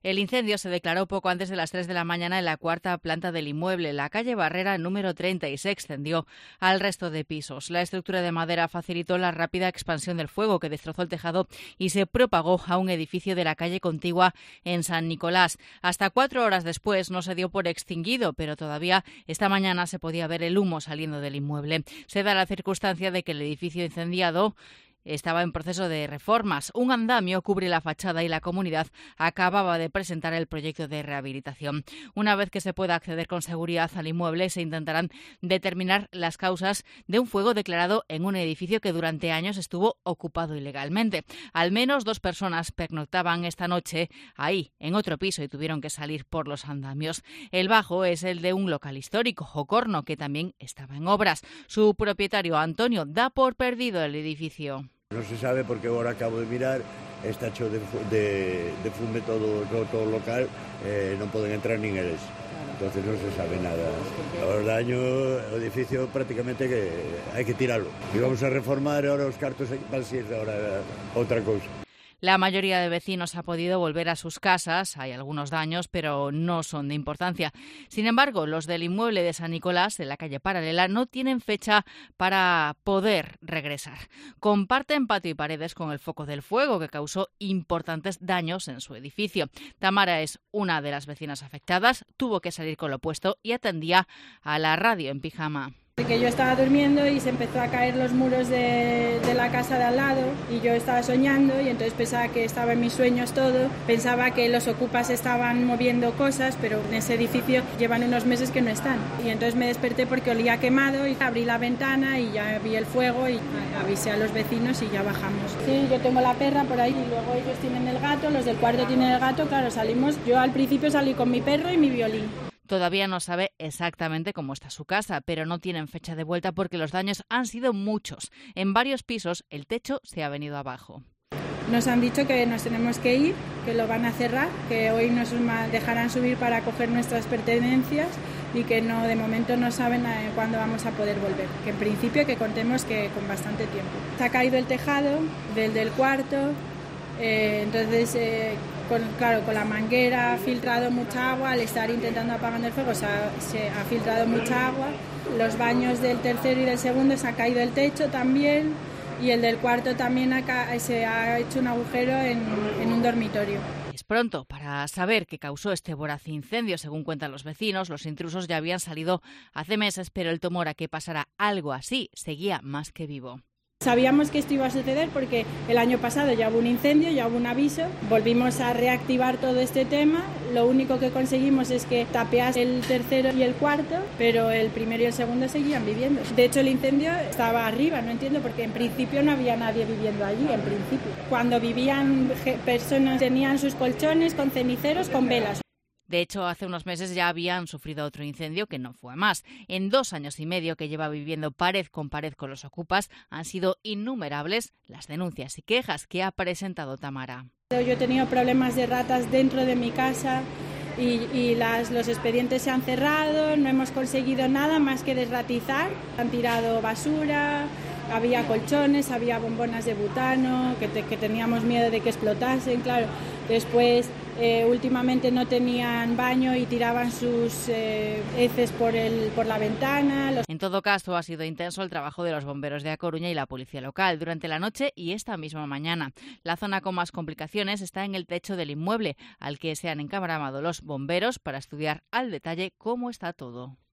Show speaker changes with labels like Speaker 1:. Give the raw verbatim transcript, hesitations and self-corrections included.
Speaker 1: El incendio se declaró poco antes de las tres de la mañana en la cuarta planta del inmueble. La calle Barrera número treinta y se extendió al resto de pisos. La estructura de madera facilitó la rápida expansión del fuego que destrozó el tejado y se propagó a un edificio de la calle contigua en San Nicolás. Hasta cuatro horas después no se dio por extinguido, pero todavía esta mañana se podía ver el humo saliendo del inmueble. Se da la circunstancia de que el edificio incendiado estaba en proceso de reformas. Un andamio cubre la fachada y la comunidad acababa de presentar el proyecto de rehabilitación. Una vez que se pueda acceder con seguridad al inmueble, se intentarán determinar las causas de un fuego declarado en un edificio que durante años estuvo ocupado ilegalmente. Al menos dos personas pernoctaban esta noche ahí, en otro piso, y tuvieron que salir por los andamios. El bajo es el de un local histórico, Jocorno, que también estaba en obras. Su propietario, Antonio, da por perdido el edificio.
Speaker 2: No se sabe porque ahora acabo de mirar, está hecho de, de, de fume todo, todo, todo local, eh, no pueden entrar ni en eles. Entonces no se sabe nada. Los daños, el edificio prácticamente que hay que tirarlo. Y vamos a reformar ahora los cartos para decir ahora otra cosa.
Speaker 1: La mayoría de vecinos ha podido volver a sus casas. Hay algunos daños, pero no son de importancia. Sin embargo, los del inmueble de San Nicolás, de la calle Paralela, no tienen fecha para poder regresar. Comparten patio y paredes con el foco del fuego, que causó importantes daños en su edificio. Tamara es una de las vecinas afectadas. Tuvo que salir con lo puesto y atendía a la radio en pijama.
Speaker 3: Que yo estaba durmiendo y se empezó a caer los muros de, de la casa de al lado y yo estaba soñando y entonces pensaba que estaba en mis sueños todo, pensaba que los ocupas estaban moviendo cosas, pero en ese edificio llevan unos meses que no están. Y entonces me desperté porque olía quemado y abrí la ventana y ya vi el fuego y avisé a los vecinos y ya bajamos. Sí, yo tengo la perra por ahí y luego ellos tienen el gato, los del cuarto tienen el gato, claro, salimos, yo al principio salí con mi perro y mi violín.
Speaker 1: Todavía no sabe exactamente cómo está su casa, pero no tienen fecha de vuelta porque los daños han sido muchos. En varios pisos el techo se ha venido abajo.
Speaker 3: Nos han dicho que nos tenemos que ir, que lo van a cerrar, que hoy nos dejarán subir para coger nuestras pertenencias y que no, de momento no saben cuándo vamos a poder volver. Que en principio que contemos que con bastante tiempo. Se ha caído el tejado del del cuarto, eh, entonces... Eh, Con, claro, con la manguera ha filtrado mucha agua, al estar intentando apagar el fuego se ha, se ha filtrado mucha agua. Los baños del tercero y del segundo se ha caído el techo también y el del cuarto también ha, se ha hecho un agujero en, en un dormitorio.
Speaker 1: Es pronto para saber qué causó este voraz incendio. Según cuentan los vecinos, los intrusos ya habían salido hace meses, pero el temor a que pasara algo así seguía más que vivo.
Speaker 3: Sabíamos que esto iba a suceder porque el año pasado ya hubo un incendio, ya hubo un aviso, volvimos a reactivar todo este tema, lo único que conseguimos es que tapease el tercero y el cuarto, pero el primero y el segundo seguían viviendo. De hecho el incendio estaba arriba, no entiendo porque en principio no había nadie viviendo allí, en principio. Cuando vivían personas tenían sus colchones con ceniceros, con velas.
Speaker 1: De hecho, hace unos meses ya habían sufrido otro incendio que no fue a más. En dos años y medio que lleva viviendo pared con pared con los ocupas, han sido innumerables las denuncias y quejas que ha presentado Tamara.
Speaker 3: Yo he tenido problemas de ratas dentro de mi casa y, y las, los expedientes se han cerrado, no hemos conseguido nada más que desratizar. Han tirado basura, había colchones, había bombonas de butano, que, te, que teníamos miedo de que explotasen, claro. Después, eh, últimamente no tenían baño y tiraban sus eh, heces por, el, por la ventana. Los...
Speaker 1: En todo caso, ha sido intenso el trabajo de los bomberos de A Coruña y la policía local durante la noche y esta misma mañana. La zona con más complicaciones está en el techo del inmueble, al que se han encamarado los bomberos para estudiar al detalle cómo está todo.